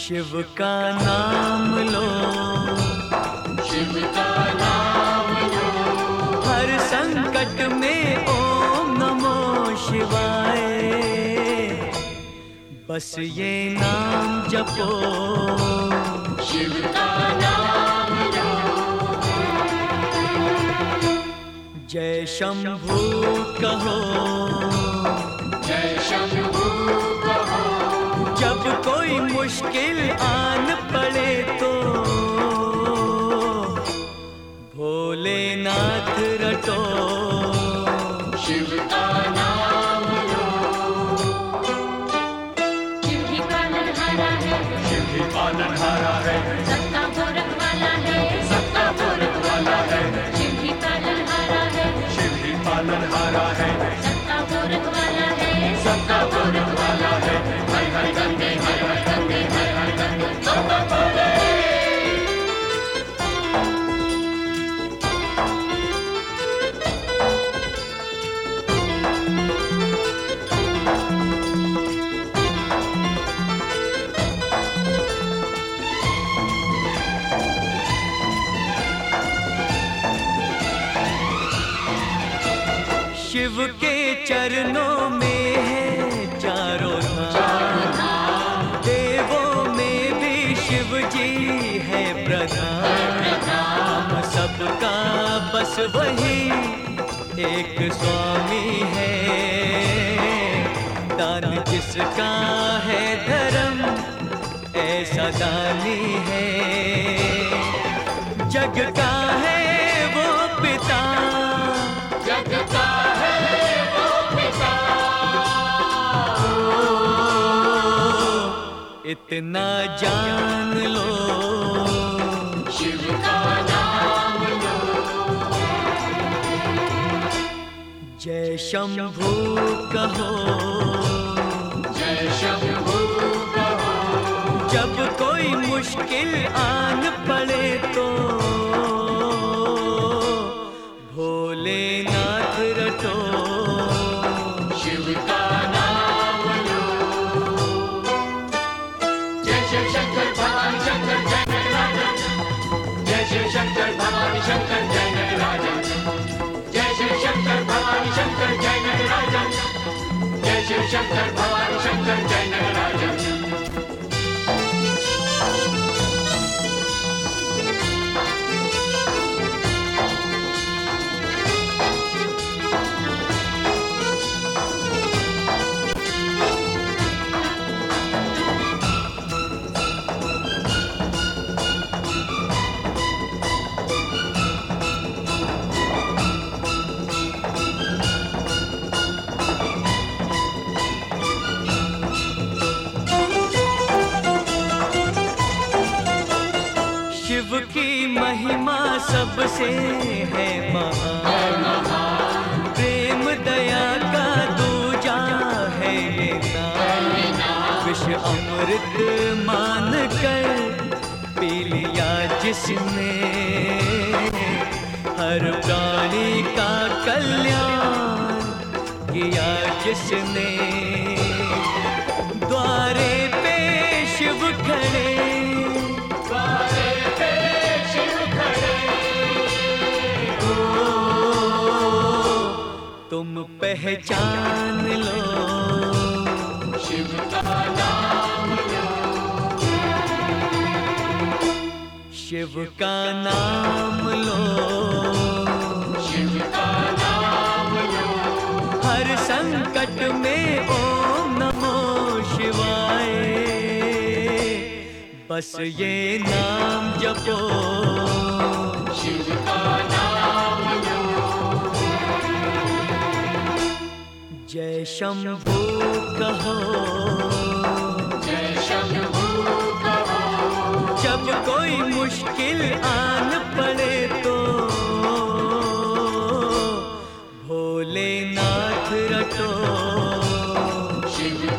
शिव का नाम लो, शिव का नाम लो, हर संकट में ओम नमो शिवाय। बस ये नाम जपो, शिव का नाम लो। जय शंभू कहो, जय शंभू कहो। जब कोई मुश्किल आन पड़े तो भोलेनाथ रटो, शिव का नाम लो। शिव ही पालनहारा है, शिव ही पालनहारा है, सबका गोरख वाला है, सबका गोरख वाला है। शिव ही पालनहारा है, शिव ही पालनहारा है, सबका गोरख वाला है, सबका गोरख वाला है। हर हर गंगे, हर हर गंगे, हर हर गंगे, सबका भोले। शिव के चरणों में है चारों धाम, देवों में भी शिव जी है प्रधान। हम सबका बस वही एक स्वामी है, दान जिसका है धर्म ऐसा दानी है। जग का है वो पिता, जग का है वो पिता, इतना जान लो, शिव का नाम लो। जय शंभू कहो, जय शंभू कहो। जब कोई मुश्किल आन पड़े तो भोलेनाथ रटो, शिव का नाम लो। जय शिव शंकर भगवान शंकर जय नटराजन, जय शिव शंकर भगवान शंकर जय नटराजन, जय शिव शंकर भगवान शंकर जय नटराजन, जय शिव शंकर भगवान शंकर जय नटराजन। शिव की महिमा सबसे है महान, प्रेम दया का दूजा है ये नाम। विष अमृत मान कर पी लिया जिसने, हर प्राणी का कल्याण किया जिसने। द्वारे पे शिव खड़े, तुम पहचान लो, शिव का नाम लो। शिव का नाम लो, शिव का नाम लो। हर संकट में ओम नमो शिवाय। बस ये नाम जपो, शिव का नाम लो। जय शंभू कहो, जय शंभू कहो। जब कोई मुश्किल आन पड़े तो भोलेनाथ रटो, शिव